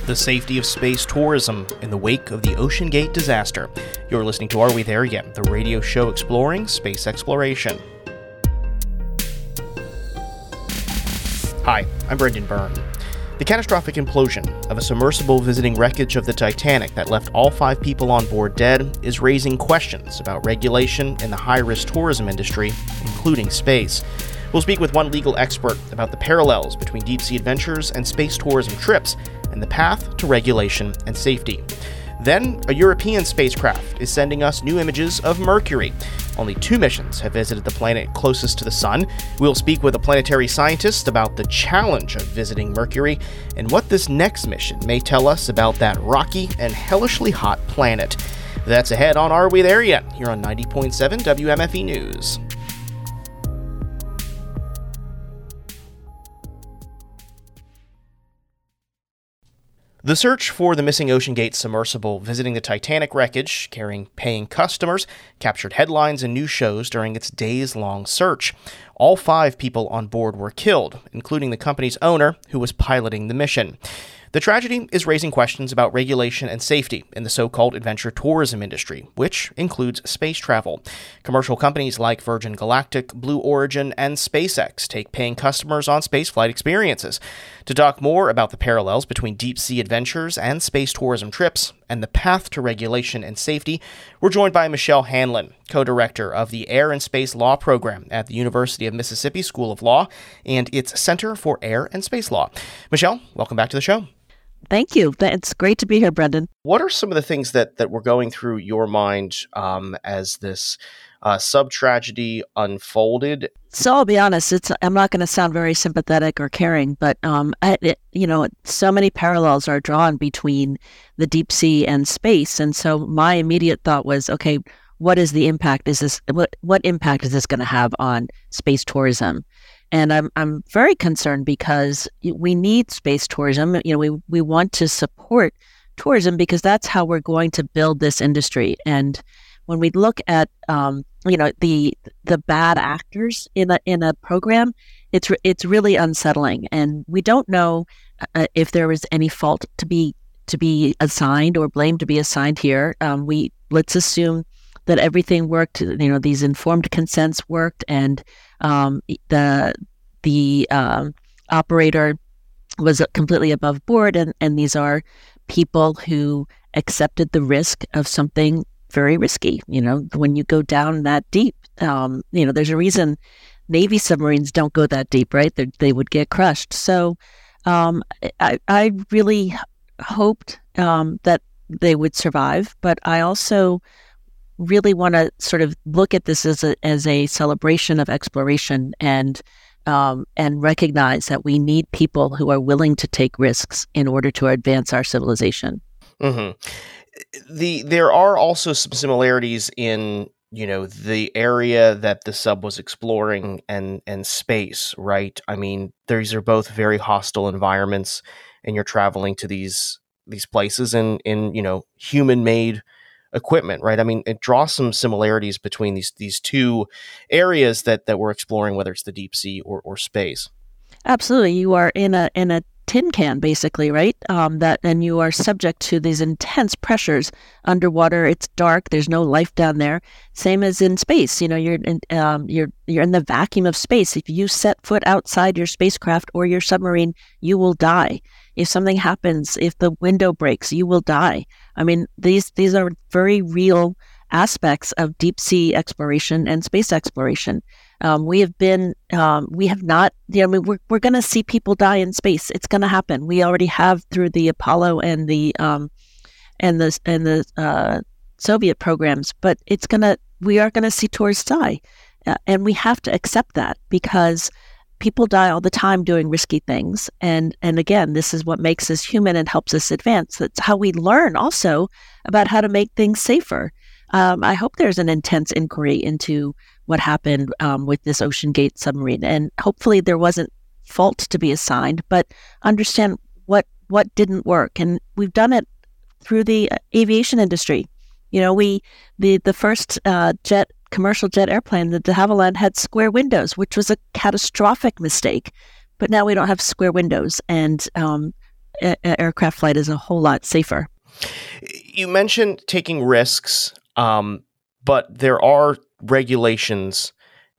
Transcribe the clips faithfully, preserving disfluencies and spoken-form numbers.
The safety of space tourism in the wake of the OceanGate disaster. You're listening to Are We There Yet?, the radio show exploring space exploration. Hi, I'm Brendan Byrne. The catastrophic implosion of a submersible visiting wreckage of the Titanic that left all five people on board dead is raising questions about regulation in the high-risk tourism industry, including space. We'll speak with one legal expert about the parallels between deep-sea adventures and space tourism trips and the path to regulation and safety. Then, a European spacecraft is sending us new images of Mercury. Only two missions have visited the planet closest to the Sun. We'll speak with a planetary scientist about the challenge of visiting Mercury and what this next mission may tell us about that rocky and hellishly hot planet. That's ahead on Are We There Yet? Here on ninety point seven W M F E News. The search for the missing OceanGate submersible visiting the Titanic wreckage, carrying paying customers, captured headlines and news shows during its days-long search. All five people on board were killed, including the company's owner, who was piloting the mission. The tragedy is raising questions about regulation and safety in the so-called adventure tourism industry, which includes space travel. Commercial companies like Virgin Galactic, Blue Origin, and SpaceX take paying customers on spaceflight experiences. To talk more about the parallels between deep-sea adventures and space tourism trips and the path to regulation and safety, we're joined by Michelle Hanlon, co-director of the Air and Space Law Program at the University of Mississippi School of Law and its Center for Air and Space Law. Michelle, welcome back to the show. Thank you. It's great to be here, Brendan. What are some of the things that, that were going through your mind um, as this uh, sub-tragedy unfolded? So I'll be honest, it's I'm not going to sound very sympathetic or caring, but um, I, it, you know, so many parallels are drawn between the deep sea and space, and so my immediate thought was, okay, what is the impact? Is this what what impact is this going to have on space tourism? And I'm I'm very concerned because we need space tourism. You know, we we want to support tourism because that's how we're going to build this industry. And when we look at um, you know the the bad actors in a in a program, it's it's really unsettling. And we don't know uh, if there was any fault to be to be assigned or blame to be assigned here. Um, we let's assume that everything worked. You know, these informed consents worked, and um, the the um, operator was completely above board, and, and these are people who accepted the risk of something very risky. You know, when you go down that deep, um, you know, there's a reason Navy submarines don't go that deep, right? They're, they would get crushed. So um, I, I really hoped um, that they would survive, but I also really want to sort of look at this as a as a celebration of exploration and um, and recognize that we need people who are willing to take risks in order to advance our civilization. Mm-hmm. The there are also some similarities in you know the area that the sub was exploring and and space, right? I mean, these are both very hostile environments, and you're traveling to these these places in in you know human-made equipment, right? I mean, it draws some similarities between these these two areas that, that we're exploring, whether it's the deep sea or, or space. Absolutely. You are in a in a tin can, basically, right? Um, that and you are subject to these intense pressures underwater. It's dark. There's no life down there. Same as in space. You know, you're in um, you're you're in the vacuum of space. If you set foot outside your spacecraft or your submarine, you will die. If something happens, if the window breaks, you will die. I mean, these these are very real aspects of deep sea exploration and space exploration. Um, we have been, um, we have not, you know, I mean, we're we're going to see people die in space. It's going to happen. We already have through the Apollo and the um, and the and the uh, Soviet programs. But it's gonna, we are going to see tourists die, uh, and we have to accept that because people die all the time doing risky things. And and again, this is what makes us human and helps us advance. That's how we learn also about how to make things safer. Um, I hope there's an intense inquiry into what happened um, with this OceanGate submarine. And hopefully there wasn't fault to be assigned, but understand what what didn't work. And we've done it through the aviation industry. You know, we the, the first uh, jet commercial jet airplane, the de Havilland, had square windows, which was a catastrophic mistake. But now we don't have square windows. And um, a- aircraft flight is a whole lot safer. You mentioned taking risks, um, but there are regulations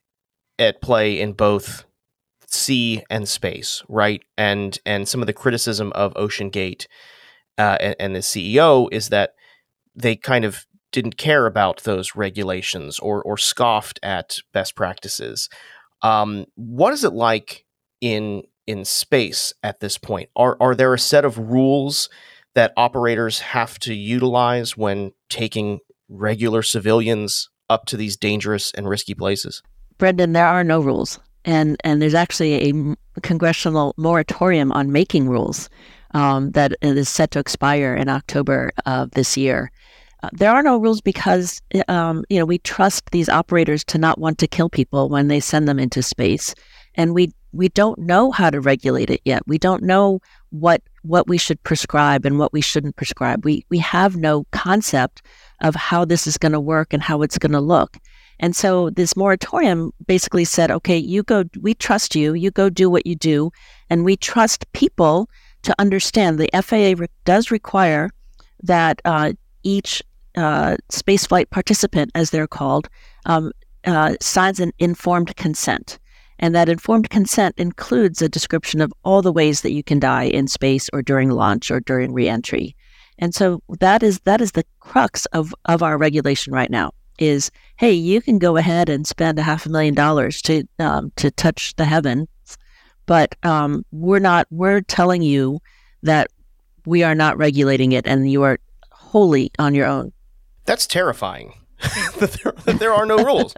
at play in both sea and space, right? And and some of the criticism of OceanGate uh, and, and the C E O is that they kind of didn't care about those regulations or or scoffed at best practices. Um, what is it like in in space at this point? Are are there a set of rules that operators have to utilize when taking regular civilians up to these dangerous and risky places? Brendan, there are no rules. And and there's actually a congressional moratorium on making rules um, that is set to expire in October of this year. Uh, there are no rules because um, you know we trust these operators to not want to kill people when they send them into space, and we we don't know how to regulate it yet. We don't know what what we should prescribe and what we shouldn't prescribe. We we have no concept of how this is going to work and how it's going to look. And so this moratorium basically said, okay, you go, we trust you, you go do what you do, and we trust people to understand. The F A A re- does require that uh, each uh, spaceflight participant, as they're called, um, uh, signs an informed consent. And that informed consent includes a description of all the ways that you can die in space or during launch or during reentry. And so that is that is the crux of, of our regulation right now. Is, hey, you can go ahead and spend a half a million dollars to um, to touch the heavens, but um, we're not. We're telling you that we are not regulating it, and you are wholly on your own. That's terrifying. that, there, that there are no rules.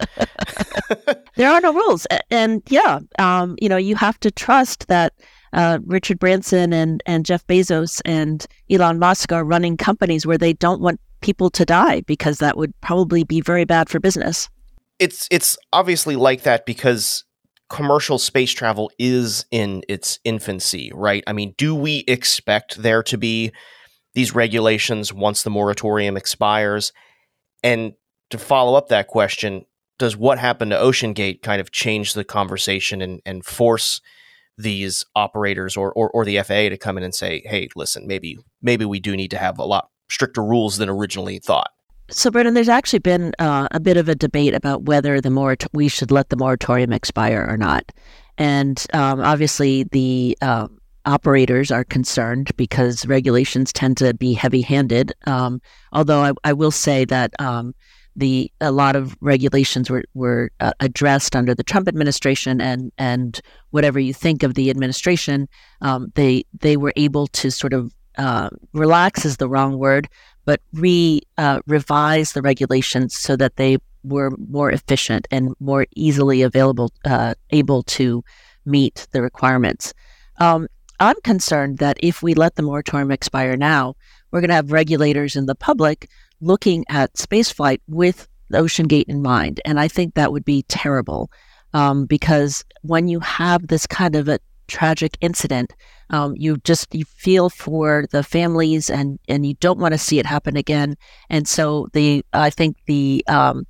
There are no rules, and yeah, um, you know, you have to trust that uh, Richard Branson and and Jeff Bezos and Elon Musk are running companies where they don't want people to die, because that would probably be very bad for business. It's it's obviously like that because commercial space travel is in its infancy, right? I mean, do we expect there to be these regulations once the moratorium expires? And to follow up that question, does what happened to OceanGate kind of change the conversation and, and force these operators or, or or the F A A to come in and say, hey, listen, maybe maybe we do need to have a lot stricter rules than originally thought? So, Brendan, there's actually been uh, a bit of a debate about whether the morat- we should let the moratorium expire or not. And um, obviously, the uh, operators are concerned because regulations tend to be heavy-handed. Um, although I, I will say that um, the a lot of regulations were were uh, addressed under the Trump administration, and and whatever you think of the administration, um, they they were able to sort of Uh, relax is the wrong word, but re uh, revise the regulations so that they were more efficient and more easily available, uh, able to meet the requirements. Um, I'm concerned that if we let the moratorium expire now, we're going to have regulators and the public looking at spaceflight with OceanGate in mind, and I think that would be terrible um, because when you have this kind of a tragic incident, Um, you just you feel for the families, and, and you don't want to see it happen again. And so the I think the um,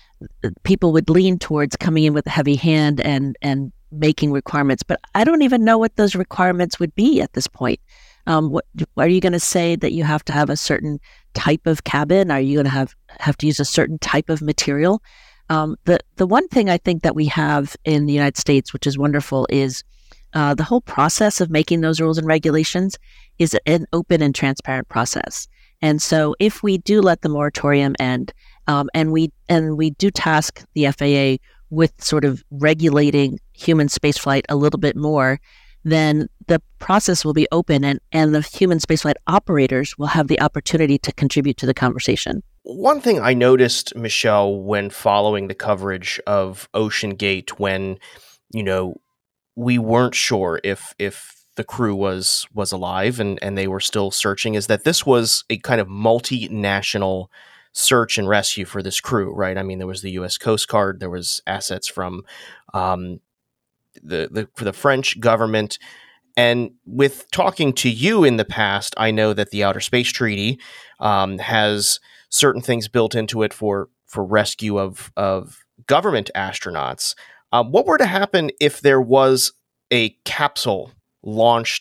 people would lean towards coming in with a heavy hand and and making requirements. But I don't even know what those requirements would be at this point. Um, what are you going to say that you have to have a certain type of cabin? Are you going to have have to use a certain type of material? Um, the the one thing I think that we have in the United States, which is wonderful, is Uh, the whole process of making those rules and regulations is an open and transparent process. And so if we do let the moratorium end, um, and we and we do task the F A A with sort of regulating human spaceflight a little bit more, then the process will be open, and, and the human spaceflight operators will have the opportunity to contribute to the conversation. One thing I noticed, Michelle, when following the coverage of OceanGate, when, you know, we weren't sure if if the crew was was alive and, and they were still searching, is that this was a kind of multinational search and rescue for this crew, right? I mean, there was the U S Coast Guard, there was assets from um, the, the for the French government. And with talking to you in the past, I know that the Outer Space Treaty um, has certain things built into it for for rescue of of government astronauts. Um, what were to happen if there was a capsule launched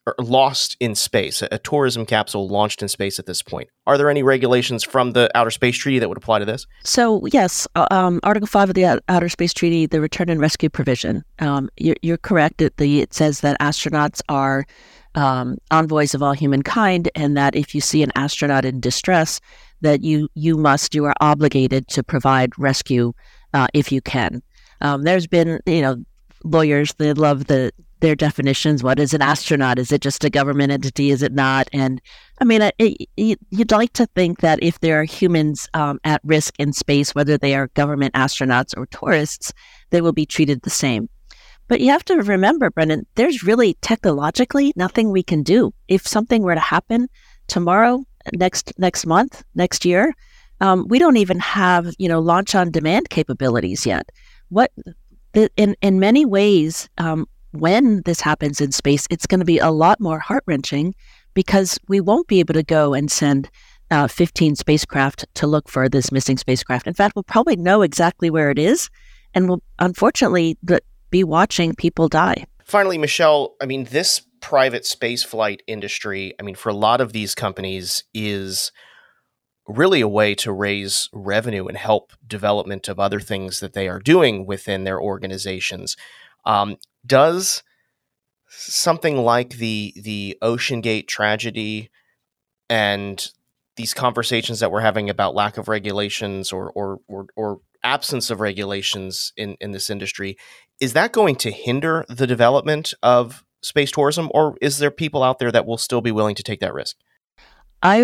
or lost in space, a, a tourism capsule launched in space at this point. Are there any regulations from the Outer Space Treaty that would apply to this? So, yes, uh, um, Article five of the Outer Space Treaty, the return and rescue provision, um, you're, you're correct. It, the, it says that astronauts are um, envoys of all humankind, and that if you see an astronaut in distress, that you you must, you are obligated to provide rescue uh, if you can. Um, there's been, you know, lawyers, they love the their definitions. What is an astronaut? Is it just a government entity? Is it not? And I mean, it, it, you'd like to think that if there are humans um, at risk in space, whether they are government astronauts or tourists, they will be treated the same. But you have to remember, Brendan, there's really technologically nothing we can do. If something were to happen tomorrow, next next month, next year, um, we don't even have, you know, launch on demand capabilities yet. What the, in in many ways, um, when this happens in space, it's going to be a lot more heart-wrenching because we won't be able to go and send uh, fifteen spacecraft to look for this missing spacecraft. In fact, we'll probably know exactly where it is, and we'll unfortunately be watching people die. Finally, Michelle, I mean, this private space flight industry, I mean, for a lot of these companies is really a way to raise revenue and help development of other things that they are doing within their organizations. Um, does something like the the OceanGate tragedy and these conversations that we're having about lack of regulations or or or, or absence of regulations in, in this industry, is that going to hinder the development of space tourism, or is there people out there that will still be willing to take that risk? I,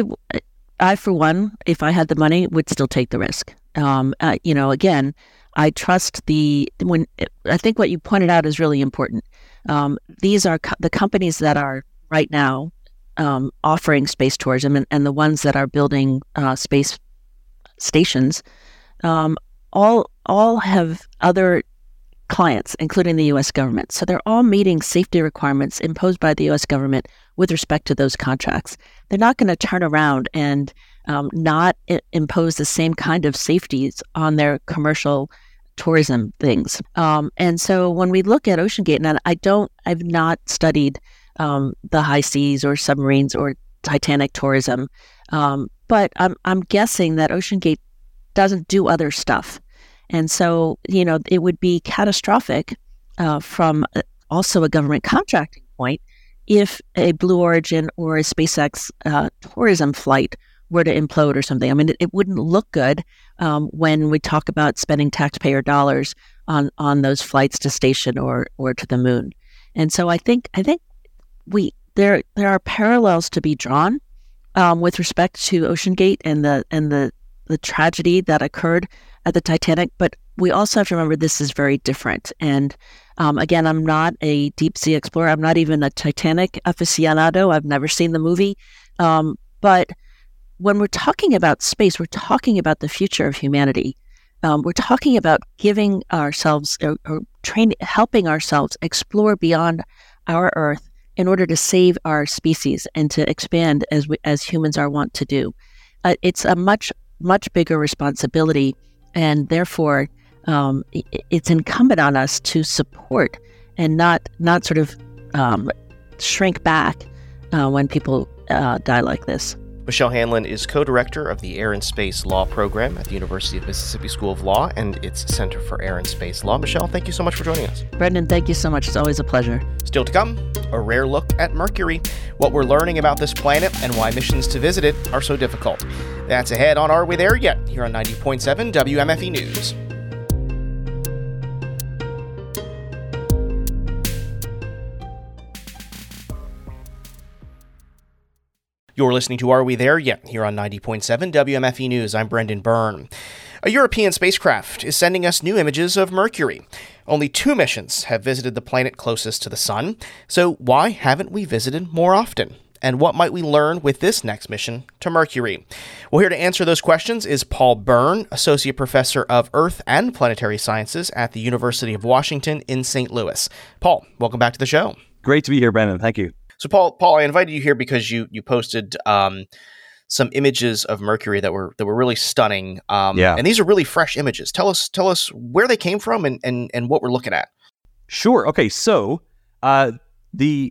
I for one, if I had the money, would still take the risk. Um, uh, you know, again, I trust the, when, I think what you pointed out is really important. Um, these are co- the companies that are right now um, offering space tourism and, and the ones that are building uh, space stations, um, all all have other clients, including the U S government. So they're all meeting safety requirements imposed by the U S government with respect to those contracts. They're not going to turn around and um, not I- impose the same kind of safeties on their commercial tourism things. Um, and so when we look at OceanGate, and I don't, I've not studied um, the high seas or submarines or Titanic tourism, um, but I'm I'm guessing that OceanGate doesn't do other stuff. And so, you know, it would be catastrophic uh, from also a government contracting point if a Blue Origin or a SpaceX uh, tourism flight were to implode or something. I mean, it, it wouldn't look good um, when we talk about spending taxpayer dollars on, on those flights to station or or to the moon. And so I think I think we there there are parallels to be drawn um, with respect to OceanGate and the and the the tragedy that occurred at the Titanic, but we also have to remember this is very different. And um, again, I'm not a deep sea explorer. I'm not even a Titanic aficionado. I've never seen the movie. Um, but when we're talking about space, we're talking about the future of humanity. Um, we're talking about giving ourselves or, or train, helping ourselves explore beyond our Earth in order to save our species and to expand as we, as humans are wont to do. Uh, it's a much much bigger responsibility, and therefore um, it's incumbent on us to support and not not sort of um, shrink back uh, when people uh, die like this. Michelle Hanlon is co-director of the Air and Space Law Program at the University of Mississippi School of Law and its Center for Air and Space Law. Michelle, thank you so much for joining us. Brendan, thank you so much. It's always a pleasure. Still to come, a rare look at Mercury, what we're learning about this planet, and why missions to visit it are so difficult. That's ahead on Are We There Yet? Here on ninety point seven W M F E News. You're listening to Are We There Yet? Here on ninety point seven W M F E News. I'm Brendan Byrne. A European spacecraft is sending us new images of Mercury. Only two missions have visited the planet closest to the sun, so why haven't we visited more often? And what might we learn with this next mission to Mercury? Well, here to answer those questions is Paul Byrne, Associate Professor of Earth and Planetary Sciences at the University of Washington in Saint Louis. Paul, welcome back to the show. Great to be here, Brendan. Thank you. So, Paul, Paul, I invited you here because you you posted um, some images of Mercury that were that were really stunning. Um, yeah. And these are really fresh images. Tell us tell us where they came from and and, and what we're looking at. Sure. Okay. So uh, the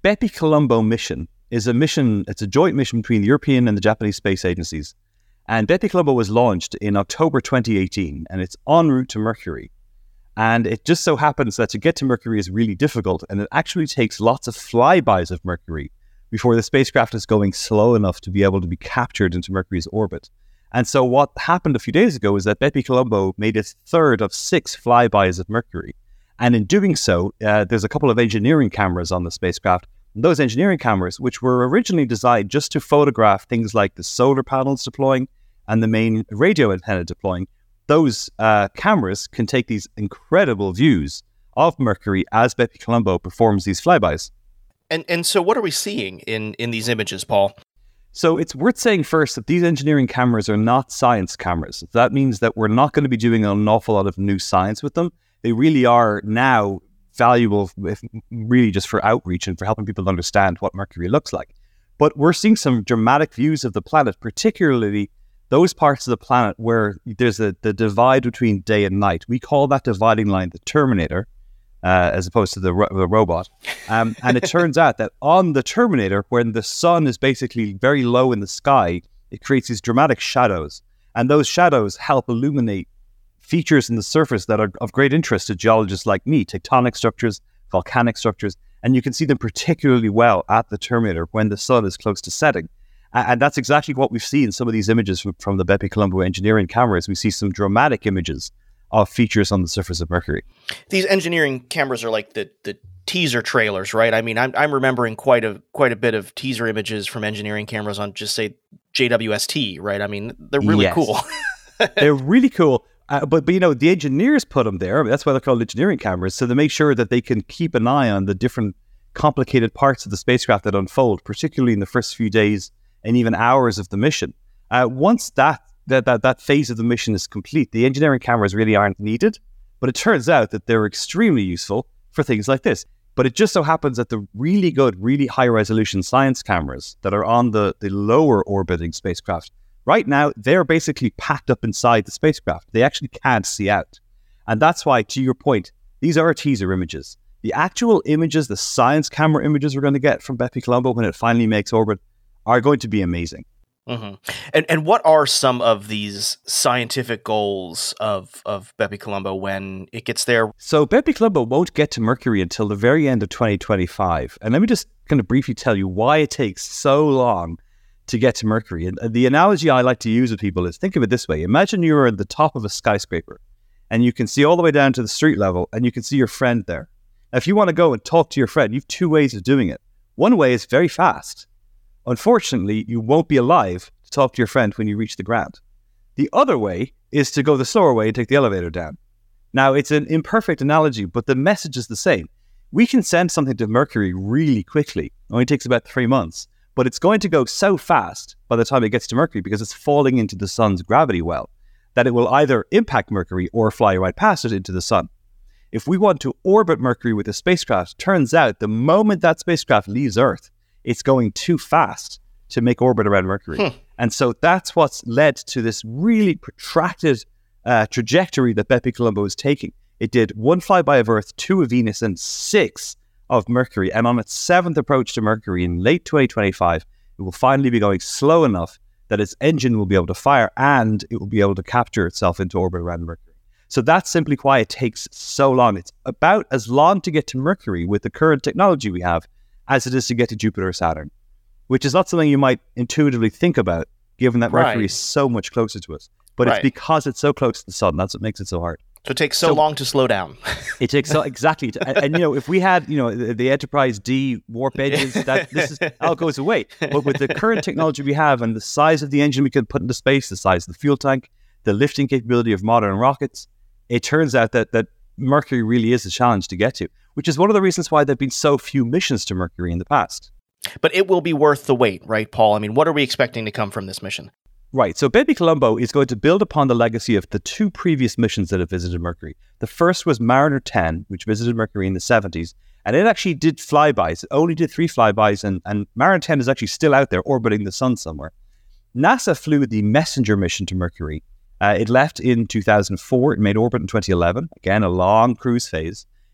Bepi-Colombo mission is a mission, it's a joint mission between the European and the Japanese space agencies. And Bepi-Colombo was launched in October twenty eighteen, and it's en route to Mercury. And it just so happens that to get to Mercury is really difficult, and it actually takes lots of flybys of Mercury before the spacecraft is going slow enough to be able to be captured into Mercury's orbit. And so what happened a few days ago is that Bepi-Colombo made its third of six flybys of Mercury. And in doing so, uh, there's a couple of engineering cameras on the spacecraft. And those engineering cameras, which were originally designed just to photograph things like the solar panels deploying and the main radio antenna deploying, those uh, cameras can take these incredible views of Mercury as Bepi-Colombo performs these flybys. And and so what are we seeing in, in these images, Paul? So it's worth saying first that these engineering cameras are not science cameras. That means that we're not going to be doing an awful lot of new science with them. They really are now valuable, if really just for outreach and for helping people understand what Mercury looks like. But we're seeing some dramatic views of the planet, particularly those parts of the planet where there's a, the divide between day and night. We call that dividing line the Terminator, uh, as opposed to the, ro- the robot. Um, and it turns out that on the Terminator, when the sun is basically very low in the sky, it creates these dramatic shadows. And those shadows help illuminate features in the surface that are of great interest to geologists like me, tectonic structures, volcanic structures, and you can see them particularly well at the Terminator when the sun is close to setting. And that's exactly what we've seen in some of these images from, from the Bepi-Colombo engineering cameras. We see some dramatic images of features on the surface of Mercury. These engineering cameras are like the, the teaser trailers, right? I mean, I'm I'm remembering quite a quite a bit of teaser images from engineering cameras on just say J W S T, right? I mean, they're really yes. cool. They're really cool. Uh, but, but, you know, the engineers put them there. I mean, that's why they're called engineering cameras. So they make sure that they can keep an eye on the different complicated parts of the spacecraft that unfold, particularly in the first few days and even hours of the mission. Uh, once that, that that that phase of the mission is complete, the engineering cameras really aren't needed. But it turns out that they're extremely useful for things like this. But it just so happens that the really good, really high-resolution science cameras that are on the, the lower orbiting spacecraft, right now, they're basically packed up inside the spacecraft. They actually can't see out. And that's why, to your point, these are teaser images. The actual images, the science camera images we're going to get from Bepi-Colombo when it finally makes orbit are going to be amazing. Mm-hmm. And and what are some of these scientific goals of, of Bepi-Colombo when it gets there? So Bepi-Colombo won't get to Mercury until the very end of twenty twenty-five. And let me just kind of briefly tell you why it takes so long to get to Mercury. And the analogy I like to use with people is, think of it this way. Imagine you're at the top of a skyscraper and you can see all the way down to the street level and you can see your friend there. Now, if you want to go and talk to your friend, you have two ways of doing it. One way is very fast. Unfortunately, you won't be alive to talk to your friend when you reach the ground. The other way is to go the slower way and take the elevator down. Now, it's an imperfect analogy, but the message is the same. We can send something to Mercury really quickly. It only takes about three months. But it's going to go so fast by the time it gets to Mercury because it's falling into the sun's gravity well that it will either impact Mercury or fly right past it into the sun. If we want to orbit Mercury with a spacecraft, turns out the moment that spacecraft leaves Earth, it's going too fast to make orbit around Mercury. Hmm. And so that's what's led to this really protracted uh, trajectory that Bepi-Colombo is taking. It did one flyby of Earth, two of Venus, and six of Mercury. And on its seventh approach to Mercury in late twenty twenty-five, it will finally be going slow enough that its engine will be able to fire and it will be able to capture itself into orbit around Mercury. So that's simply why it takes so long. It's about as long to get to Mercury with the current technology we have as it is to get to Jupiter or Saturn, which is not something you might intuitively think about, given that Mercury right. is so much closer to us. But right. it's because it's so close to the sun. That's what makes it so hard. So it takes so, so long to slow down. It takes so exactly, to, and, and you know, if we had, you know, the, the Enterprise D warp engines, that this is all goes away. But with the current technology we have and the size of the engine we can put into space, the size of the fuel tank, the lifting capability of modern rockets, it turns out that that Mercury really is a challenge to get to, which is one of the reasons why there've been so few missions to Mercury in the past. But it will be worth the wait, right, Paul? I mean, what are we expecting to come from this mission? Right. So Bepi-Colombo is going to build upon the legacy of the two previous missions that have visited Mercury. The first was Mariner ten, which visited Mercury in the seventies, and it actually did flybys. It only did three flybys, and, and Mariner ten is actually still out there orbiting the sun somewhere. NASA flew the Messenger mission to Mercury. Uh, it left in two thousand four. It made orbit in twenty eleven. Again, a long cruise phase.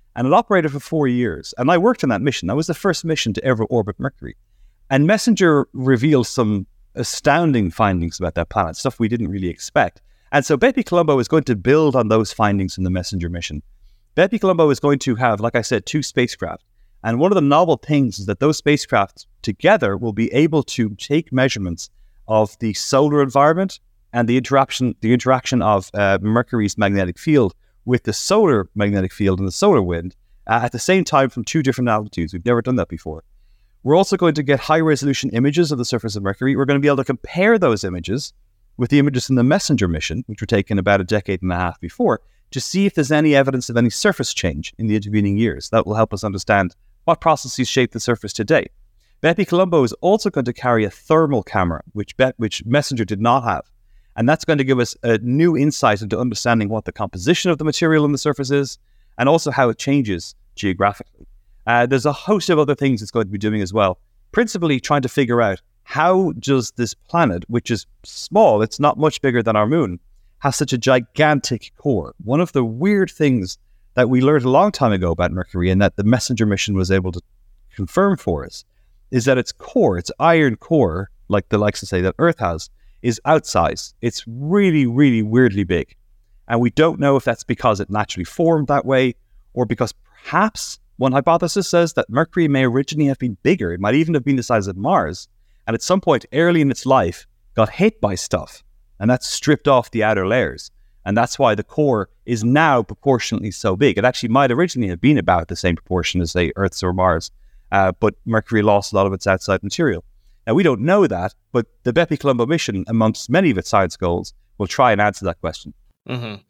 and it operated for four years. And I worked on that mission. That was the first mission to ever orbit Mercury. And Messenger revealed some astounding findings about that planet, stuff we didn't really expect. And so Bepi Colombo is going to build on those findings in the Messenger mission. Bepi Colombo is going to have, like I said, two spacecraft. And one of the novel things is that those spacecraft together will be able to take measurements of the solar environment and the interaction, the interaction of uh, Mercury's magnetic field with the solar magnetic field and the solar wind uh, at the same time from two different altitudes. We've never done that before. We're also going to get high-resolution images of the surface of Mercury. We're going to be able to compare those images with the images in the Messenger mission, which were taken about a decade and a half before, to see if there's any evidence of any surface change in the intervening years. That will help us understand what processes shape the surface today. Bepi Colombo is also going to carry a thermal camera, which, Be- which Messenger did not have. And that's going to give us a new insight into understanding what the composition of the material on the surface is, and also how it changes geographically. Uh, there's a host of other things it's going to be doing as well, principally trying to figure out how does this planet, which is small, it's not much bigger than our moon, has such a gigantic core. One of the weird things that we learned a long time ago about Mercury, and that the Messenger mission was able to confirm for us, is that its core, its iron core, like the likes of say that Earth has, is outsized. It's really, really weirdly big. And we don't know if that's because it naturally formed that way, or because perhaps one hypothesis says that Mercury may originally have been bigger. It might even have been the size of Mars, and at some point early in its life got hit by stuff, and that's stripped off the outer layers. And that's why the core is now proportionately so big. It actually might originally have been about the same proportion as, say, Earth's or Mars, uh, but Mercury lost a lot of its outside material. Now, we don't know that, but the Bepi Colombo mission, amongst many of its science goals, will try and answer that question. Mm-hmm.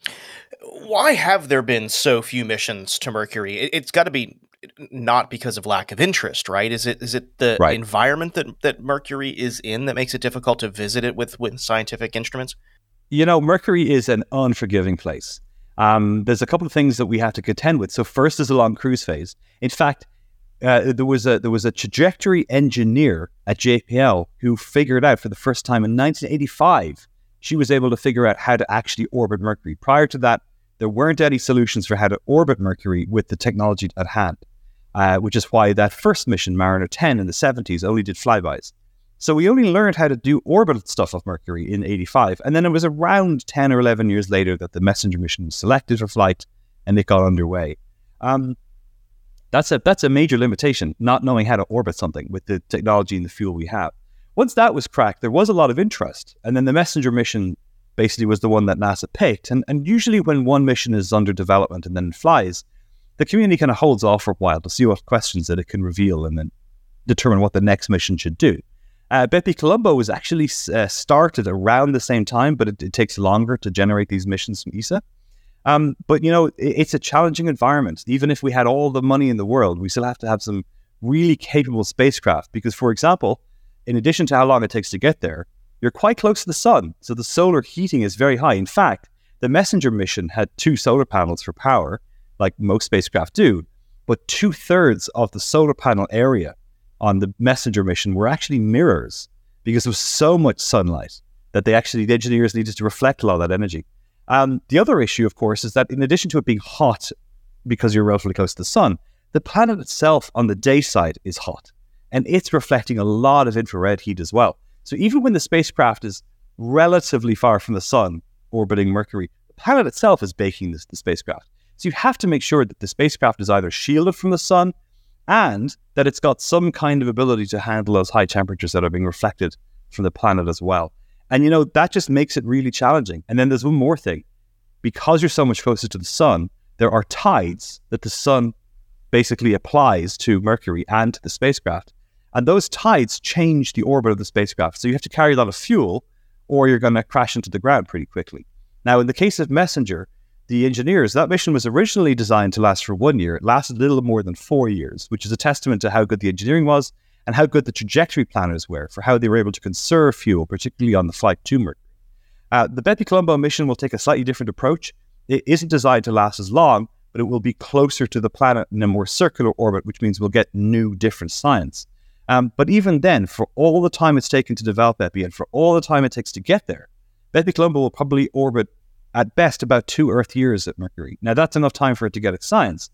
Why have there been so few missions to Mercury? It, it's got to be not because of lack of interest, right? Is it is it the right. environment that, that Mercury is in that makes it difficult to visit it with, with scientific instruments? You know, Mercury is an unforgiving place. Um, there's a couple of things that we have to contend with. So first is a long cruise phase. In fact, uh, there was a there was a trajectory engineer at J P L who figured out for the first time in nineteen eighty-five, she was able to figure out how to actually orbit Mercury. Prior to that, there weren't any solutions for how to orbit Mercury with the technology at hand, uh, which is why that first mission, Mariner ten in the seventies, only did flybys. So we only learned how to do orbital stuff of Mercury in eighty-five. And then it was around ten or eleven years later that the Messenger mission was selected for flight and it got underway. Um, that's a that's a major limitation, not knowing how to orbit something with the technology and the fuel we have. Once that was cracked, there was a lot of interest. And then the Messenger mission basically was the one that NASA picked. And, and usually when one mission is under development and then flies, the community kind of holds off for a while to see what questions that it can reveal and then determine what the next mission should do. Uh, Bepi Colombo was actually uh, started around the same time, but it, it takes longer to generate these missions from E S A. Um, but, you know, it, it's a challenging environment. Even if we had all the money in the world, we still have to have some really capable spacecraft because, for example, in addition to how long it takes to get there, you're quite close to the sun. So the solar heating is very high. In fact, the Messenger mission had two solar panels for power, like most spacecraft do, but two-thirds of the solar panel area on the Messenger mission were actually mirrors because there was so much sunlight that they actually, the engineers needed to reflect a lot of that energy. Um, the other issue, of course, is that in addition to it being hot because you're relatively close to the sun, the planet itself on the day side is hot and it's reflecting a lot of infrared heat as well. So even when the spacecraft is relatively far from the sun orbiting Mercury, the planet itself is baking this, the spacecraft. So you have to make sure that the spacecraft is either shielded from the sun and that it's got some kind of ability to handle those high temperatures that are being reflected from the planet as well. And, you know, that just makes it really challenging. And then there's one more thing. Because you're so much closer to the sun, there are tides that the sun basically applies to Mercury and to the spacecraft. And those tides change the orbit of the spacecraft. So you have to carry a lot of fuel or you're going to crash into the ground pretty quickly. Now, in the case of Messenger, the engineers, that mission was originally designed to last for one year. It lasted a little more than four years, which is a testament to how good the engineering was and how good the trajectory planners were for how they were able to conserve fuel, particularly on the flight to Mercury. Uh, the Bepi Colombo mission will take a slightly different approach. It isn't designed to last as long, but it will be closer to the planet in a more circular orbit, which means we'll get new, different science. Um, but even then, for all the time it's taken to develop Bepi and for all the time it takes to get there, Bepi Colombo will probably orbit at best about two Earth years at Mercury. Now, that's enough time for it to get its science,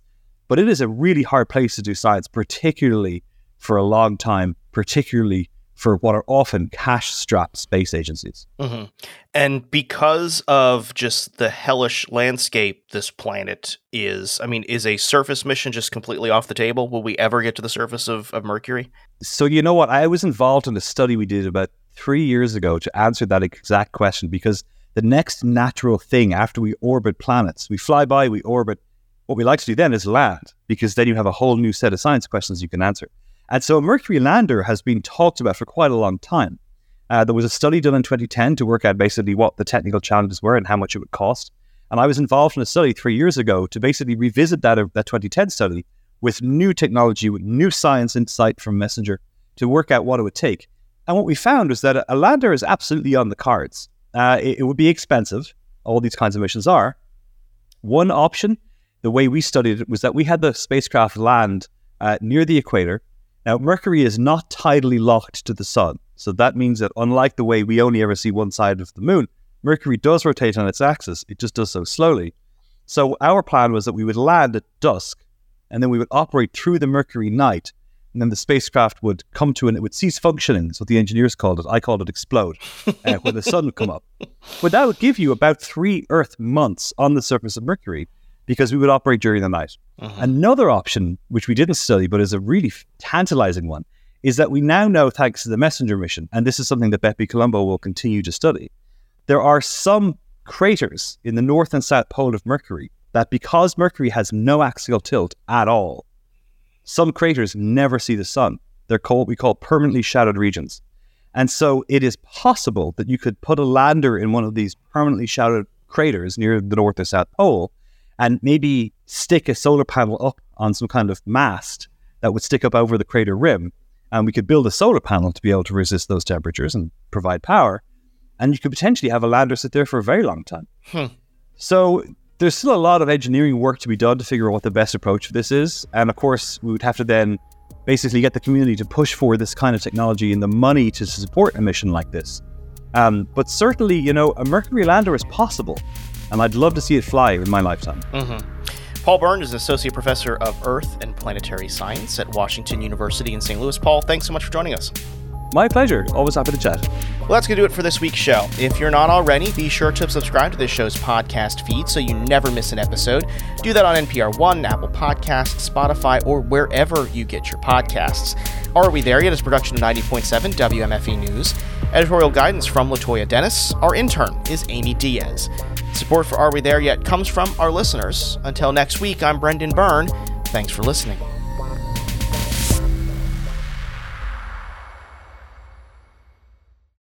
But it is a really hard place to do science, particularly for a long time, particularly for what are often cash-strapped space agencies. Mm-hmm. And because of just the hellish landscape this planet is, I mean, is a surface mission just completely off the table? Will we ever get to the surface of, of Mercury? So you know what? I was involved in a study we did about three years ago to answer that exact question, because the next natural thing after we orbit planets, we fly by, we orbit, what we like to do then is land, because then you have a whole new set of science questions you can answer. And so a Mercury lander has been talked about for quite a long time. Uh, there was a study done in twenty ten to work out basically what the technical challenges were and how much it would cost. And I was involved in a study three years ago to basically revisit that, uh, that twenty ten study with new technology, with new science insight from Messenger to work out what it would take. And what we found was that a, a lander is absolutely on the cards. Uh, it, it would be expensive. All these kinds of missions are. One option, the way we studied it, was that we had the spacecraft land uh, near the equator. Now, Mercury is not tidally locked to the sun. So that means that unlike the way we only ever see one side of the moon, Mercury does rotate on its axis. It just does so slowly. So our plan was that we would land at dusk, and then we would operate through the Mercury night, and then the spacecraft would come to, and it would cease functioning. That's what the engineers called it. I called it explode, uh, when the sun would come up. But that would give you about three Earth months on the surface of Mercury, because we would operate during the night. Uh-huh. Another option, which we didn't study, but is a really tantalizing one, is that we now know, thanks to the Messenger mission, and this is something that Bepi Colombo will continue to study, there are some craters in the north and south pole of Mercury that, because Mercury has no axial tilt at all, some craters never see the sun. They're called, we call permanently shadowed regions. And so it is possible that you could put a lander in one of these permanently shadowed craters near the north or south pole, and maybe stick a solar panel up on some kind of mast that would stick up over the crater rim. And we could build a solar panel to be able to resist those temperatures and provide power. And you could potentially have a lander sit there for a very long time. Hmm. So there's still a lot of engineering work to be done to figure out what the best approach for this is. And of course, we would have to then basically get the community to push for this kind of technology and the money to support a mission like this. Um, but certainly, you know, a Mercury lander is possible. And I'd love to see it fly in my lifetime. Mm-hmm. Paul Byrne is Associate Professor of Earth and Planetary Science at Washington University in Saint Louis. Paul, thanks so much for joining us. My pleasure. Always happy to chat. Well, that's going to do it for this week's show. If you're not already, be sure to subscribe to this show's podcast feed so you never miss an episode. Do that on N P R One, Apple Podcasts, Spotify, or wherever you get your podcasts. Are We There Yet is production of ninety point seven W M F E News. Editorial guidance from LaToya Dennis. Our intern is Amy Diaz. Support for Are We There Yet comes from our listeners. Until next week, I'm Brendan Byrne. Thanks for listening.